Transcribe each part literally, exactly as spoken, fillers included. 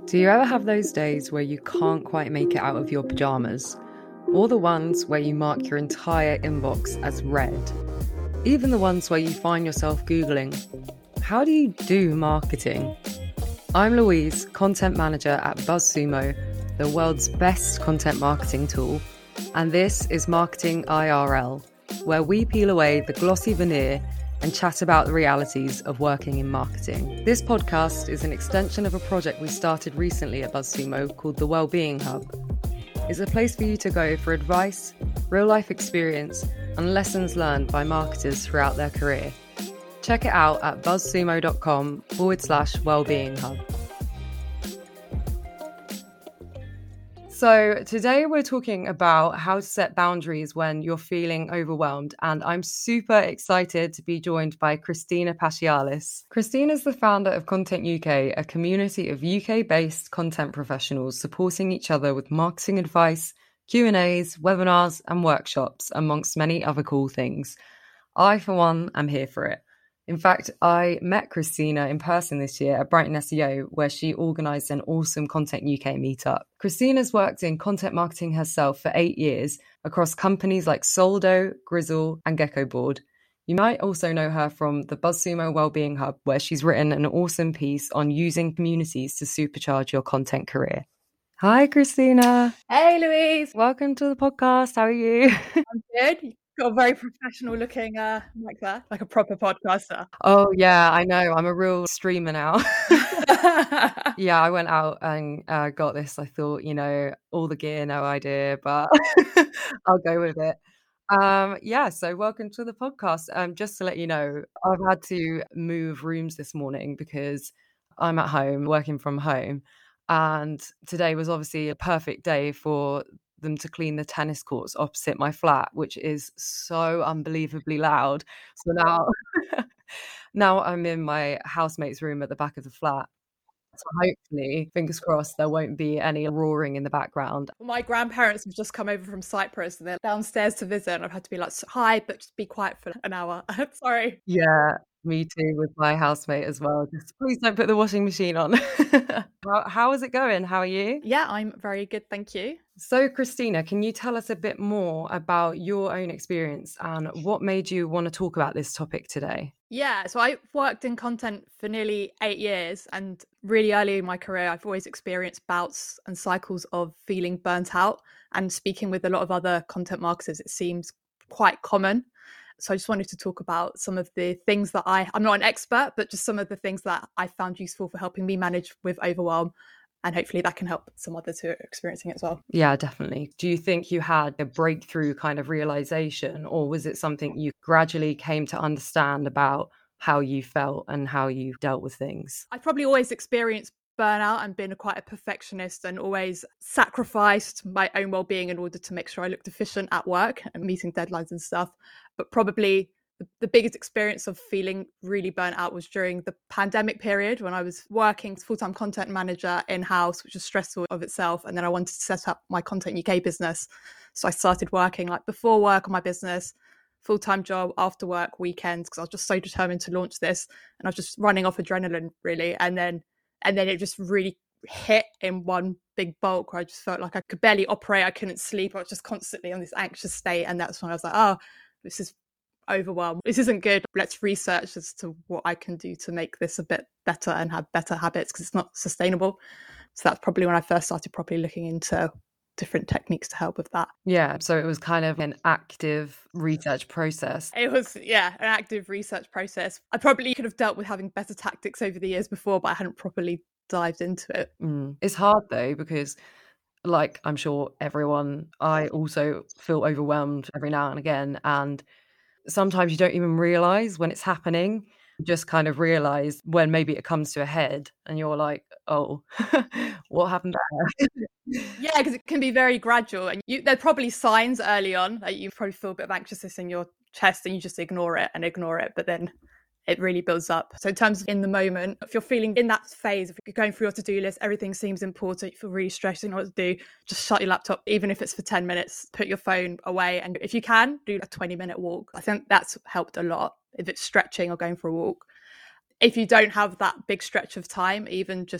Do you ever have those days where you can't quite make it out of your pajamas? Or the ones where you mark your entire inbox as read? Even the ones where you find yourself Googling, how do you do marketing? I'm Louise, content manager at BuzzSumo, the world's best content marketing tool, and this is Marketing I R L, where we peel away the glossy veneer and chat about the realities of working in marketing. This podcast is an extension of a project we started recently at BuzzSumo called the Wellbeing Hub. It's a place for you to go for advice, real-life experience, and lessons learned by marketers throughout their career. Check it out at buzzsumo.com forward slash wellbeing hub. So today we're talking about how to set boundaries when you're feeling overwhelmed, and I'm super excited to be joined by Christina Pachialis. Christina is the founder of Content U K, a community of U K-based content professionals supporting each other with marketing advice, Q and A's, webinars and workshops, amongst many other cool things. I, for one, am here for it. In fact, I met Christina in person this year at Brighton S E O, where she organised an awesome Content U K meetup. Christina's worked in content marketing herself for eight years across companies like Soldo, Grizzle and Geckoboard. You might also know her from the BuzzSumo Wellbeing Hub, where she's written an awesome piece on using communities to supercharge your content career. Hi, Christina. Hey, Louise. Welcome to the podcast. How are you? I'm good. Got a very professional looking uh, mic there, like a proper podcaster. Oh, yeah, I know. I'm a real streamer now. Yeah, I went out and uh, got this. I thought, you know, all the gear, no idea, but I'll go with it. Um, yeah, so welcome to the podcast. Um, just to let you know, I've had to move rooms this morning because I'm at home, working from home. And today was obviously a perfect day for them to clean the tennis courts opposite my flat, which is so unbelievably loud. So now, now I'm in my housemate's room at the back of the flat. So hopefully, fingers crossed, there won't be any roaring in the background. My grandparents have just come over from Cyprus and they're downstairs to visit, and I've had to be like, hi, but just be quiet for an hour. Sorry. Yeah, me too with my housemate as well. Just please don't put the washing machine on. how, how is it going? How are you? Yeah, I'm very good, thank you. So, Christina, can you tell us a bit more about your own experience and what made you want to talk about this topic today? Yeah, so I worked in content for nearly eight years, and really early in my career, I've always experienced bouts and cycles of feeling burnt out. And speaking with a lot of other content marketers, it seems quite common. So I just wanted to talk about some of the things that I, I'm not an expert, but just some of the things that I found useful for helping me manage with overwhelm. And hopefully that can help some others who are experiencing it as well. Yeah, definitely. Do you think you had a breakthrough kind of realization, or was it something you gradually came to understand about how you felt and how you dealt with things? I probably always experienced burnout and been quite a perfectionist and always sacrificed my own well-being in order to make sure I looked efficient at work and meeting deadlines and stuff. But probably the, the biggest experience of feeling really burnt out was during the pandemic period when I was working as full-time content manager in-house, which was stressful of itself. And then I wanted to set up my Content U K business. So I started working like before work on my business, full-time job, after work, weekends, because I was just so determined to launch this. And I was just running off adrenaline, really. And then and then it just really hit in one big bulk where I just felt like I could barely operate. I couldn't sleep. I was just constantly on this anxious state. And that's when I was like, oh, this is overwhelmed. This isn't good. Let's research as to what I can do to make this a bit better and have better habits, because it's not sustainable. So that's probably when I first started properly looking into different techniques to help with that. Yeah, so it was kind of an active research process. It was, yeah, an active research process. I probably could have dealt with having better tactics over the years before, but I hadn't properly dived into it. Mm. It's hard though, because like I'm sure everyone, I also feel overwhelmed every now and again. And sometimes you don't even realize when it's happening. You just kind of realize when maybe it comes to a head and you're like, oh, what happened there? Yeah, because it can be very gradual, and you, there are probably signs early on. Like you probably feel a bit of anxiousness in your chest and you just ignore it and ignore it. But then it really builds up. So in terms of in the moment, if you're feeling in that phase, if you're going through your to-do list, everything seems important, you feel really stressed, you know what to do, just shut your laptop, even if it's for ten minutes, put your phone away. And if you can, do a twenty minute walk. I think that's helped a lot, if it's stretching or going for a walk. If you don't have that big stretch of time, even just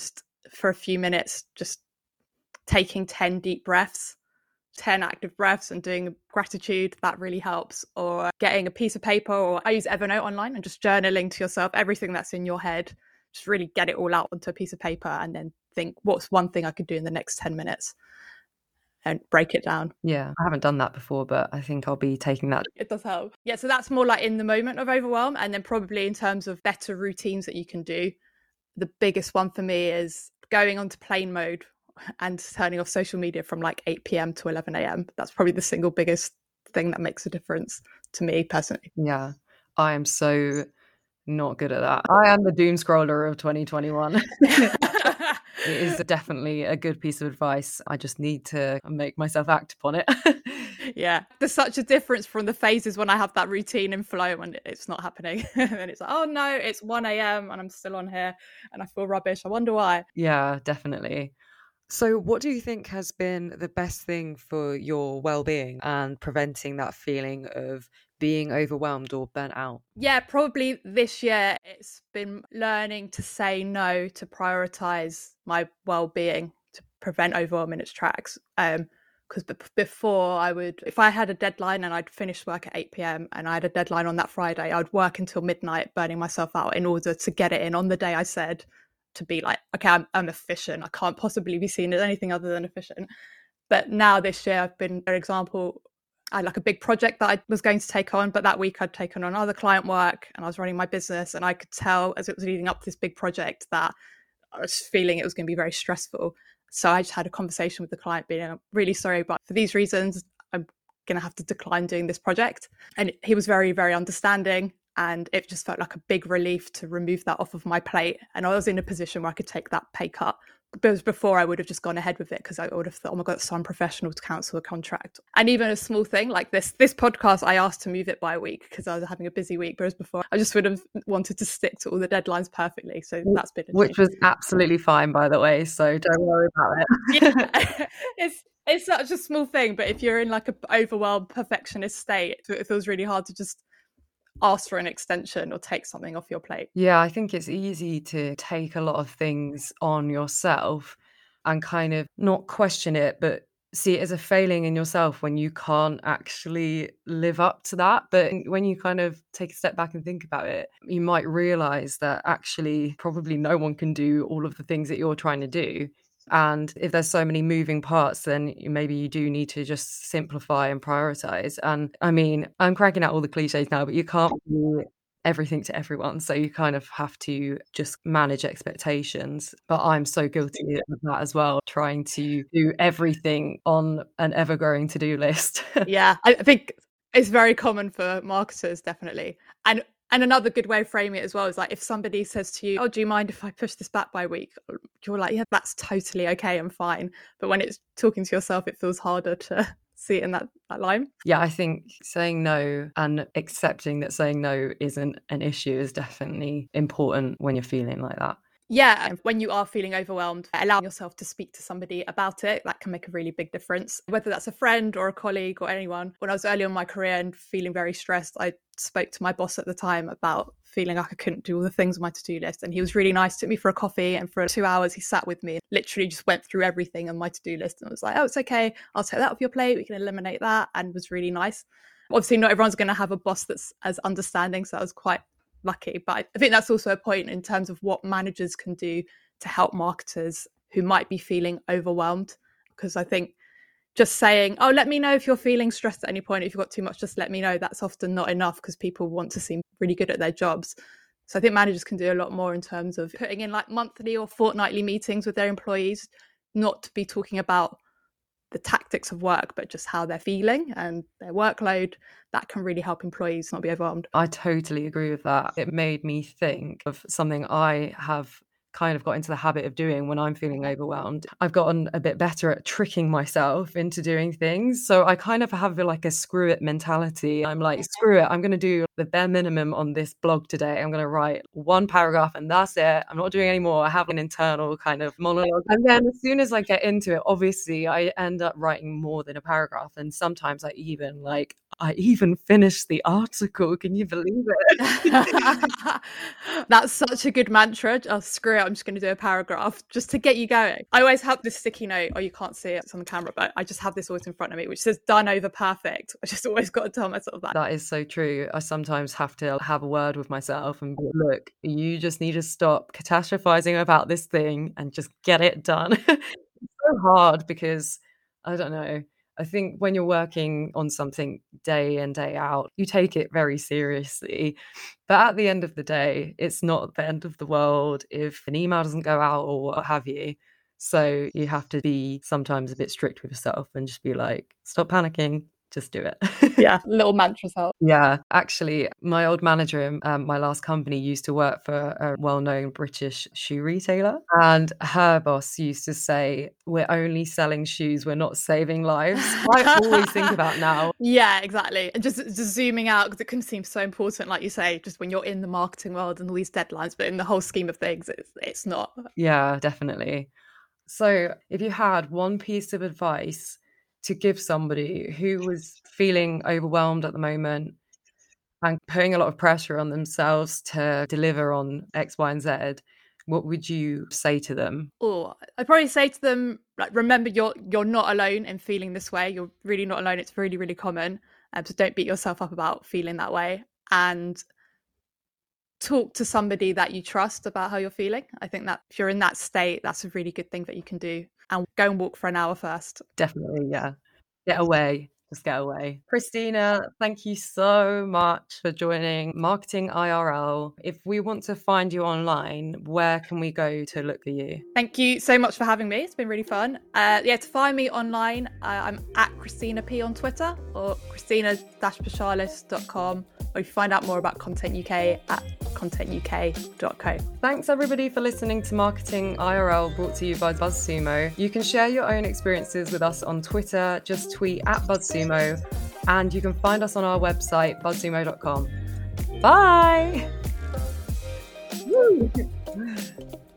for a few minutes, just taking ten deep breaths, ten active breaths and doing gratitude, that really helps. Or getting a piece of paper, or I use Evernote online and just journaling to yourself everything that's in your head. Just really get it all out onto a piece of paper and then think, what's one thing I could do in the next ten minutes? And break it down. Yeah, I haven't done that before, but I think I'll be taking that. It does help. Yeah, so that's more like in the moment of overwhelm. And then probably in terms of better routines that you can do, the biggest one for me is going onto plane mode and turning off social media from like eight p.m. to eleven a.m. That's probably the single biggest thing that makes a difference to me personally. Yeah, I am so not good at that. I am the doom scroller of twenty twenty-one. It is definitely a good piece of advice. I just need to make myself act upon it. Yeah, there's such a difference from the phases when I have that routine in flow when it's not happening. And it's like, oh no, it's one a.m. and I'm still on here and I feel rubbish. I wonder why. Yeah, definitely. So what do you think has been the best thing for your well-being and preventing that feeling of being overwhelmed or burnt out? Yeah, probably this year it's been learning to say no, to prioritize my well-being, to prevent overwhelm in its tracks. Um, because b- before I would, if I had a deadline and I'd finish work at eight p.m. and I had a deadline on that Friday, I'd work until midnight, burning myself out in order to get it in on the day I said, to be like, okay, I'm, I'm efficient. I can't possibly be seen as anything other than efficient. But now this year I've been, for example, I had like a big project that I was going to take on, but that week I'd taken on other client work and I was running my business, and I could tell as it was leading up to this big project that I was feeling it was going to be very stressful. So I just had a conversation with the client being, I'm really sorry, but for these reasons, I'm going to have to decline doing this project. And he was very, very understanding. And it just felt like a big relief to remove that off of my plate. And I was in a position where I could take that pay cut. Because before I would have just gone ahead with it because I would have thought, oh my God, it's so unprofessional to cancel a contract. And even a small thing like this, this podcast, I asked to move it by a week because I was having a busy week. Whereas before, I just would have wanted to stick to all the deadlines perfectly. So that's been a Which change. was absolutely fine, by the way. So don't worry about it. Yeah. it's it's such a small thing, but if you're in like an overwhelmed perfectionist state, it feels really hard to just ask for an extension or take something off your plate. Yeah, I think it's easy to take a lot of things on yourself and kind of not question it, but see it as a failing in yourself when you can't actually live up to that. But when you kind of take a step back and think about it, you might realize that actually probably no one can do all of the things that you're trying to do. And if there's so many moving parts, then maybe you do need to just simplify and prioritize. And I mean, I'm cracking out all the cliches now, but you can't be everything to everyone. So you kind of have to just manage expectations. But I'm so guilty of that as well, trying to do everything on an ever-growing to-do list. Yeah, I think it's very common for marketers, definitely. And And another good way of framing it as well is like if somebody says to you, oh, do you mind if I push this back by a week? You're like, yeah, that's totally okay and fine. But when it's talking to yourself, it feels harder to see it in that, that line. Yeah, I think saying no and accepting that saying no isn't an issue is definitely important when you're feeling like that. Yeah, when you are feeling overwhelmed, allow yourself to speak to somebody about it. That can make a really big difference, whether that's a friend or a colleague or anyone. When I was early on in my career and feeling very stressed, I spoke to my boss at the time about feeling like I couldn't do all the things on my to-do list. And he was really nice, took me for a coffee, and for two hours he sat with me and literally just went through everything on my to-do list and was like, oh, it's okay, I'll take that off your plate, we can eliminate that, and was really nice. Obviously, not everyone's going to have a boss that's as understanding, so I was quite lucky. But I think that's also a point in terms of what managers can do to help marketers who might be feeling overwhelmed. Because I think just saying, oh, let me know if you're feeling stressed at any point, if you've got too much, just let me know, that's often not enough because people want to seem really good at their jobs. So I think managers can do a lot more in terms of putting in like monthly or fortnightly meetings with their employees, not to be talking about the tactics of work, but just how they're feeling and their workload. That can really help employees not be overwhelmed. I totally agree with that. It made me think of something I have kind of got into the habit of doing when I'm feeling overwhelmed. I've gotten a bit better at tricking myself into doing things. So I kind of have like a screw it mentality. I'm like, screw it, I'm going to do the bare minimum on this blog today. I'm going to write one paragraph and that's it. I'm not doing any more. I have an internal kind of monologue. And then as soon as I get into it, obviously I end up writing more than a paragraph. And sometimes I even like I even finished the article. Can you believe it? That's such a good mantra. Oh, screw it. I'm just going to do a paragraph just to get you going. I always have this sticky note. Oh, you can't see it. It's on the camera, but I just have this always in front of me, which says done over perfect. I just always got to tell myself that. That is so true. I sometimes have to have a word with myself and be, look, you just need to stop catastrophizing about this thing and just get it done. It's so hard because, I don't know, I think when you're working on something day in, day out, you take it very seriously. But at the end of the day, it's not the end of the world if an email doesn't go out or what have you. So you have to be sometimes a bit strict with yourself and just be like, stop panicking. Just do it. Yeah, little mantras help. Yeah, actually, my old manager in um, my last company used to work for a well-known British shoe retailer. And her boss used to say, we're only selling shoes, we're not saving lives. I always think about now. Yeah, exactly. And just, just zooming out, because it can seem so important, like you say, just when you're in the marketing world and all these deadlines, but in the whole scheme of things, it's, it's not. Yeah, definitely. So if you had one piece of advice to give somebody who was feeling overwhelmed at the moment and putting a lot of pressure on themselves to deliver on X, Y, and Z, what would you say to them? Oh, I'd probably say to them, like, remember, you're you're not alone in feeling this way. You're really not alone. It's really, really common. Um, so don't beat yourself up about feeling that way. And talk to somebody that you trust about how you're feeling. I think that if you're in that state, that's a really good thing that you can do. And go and walk for an hour first. Definitely, yeah. Get away. Just get away. Christina, thank you so much for joining Marketing I R L. If we want to find you online, where can we go to look for you? Thank you so much for having me. It's been really fun. Uh, yeah, to find me online, uh, I'm at Christina P on Twitter or christina dash paschalis dot com. Or you can find out more about Content U K at content u k dot co. Thanks everybody for listening to Marketing I R L, brought to you by BuzzSumo. You can share your own experiences with us on Twitter. Just tweet at BuzzSumo, and you can find us on our website, buzzsumo dot com. Bye! Woo!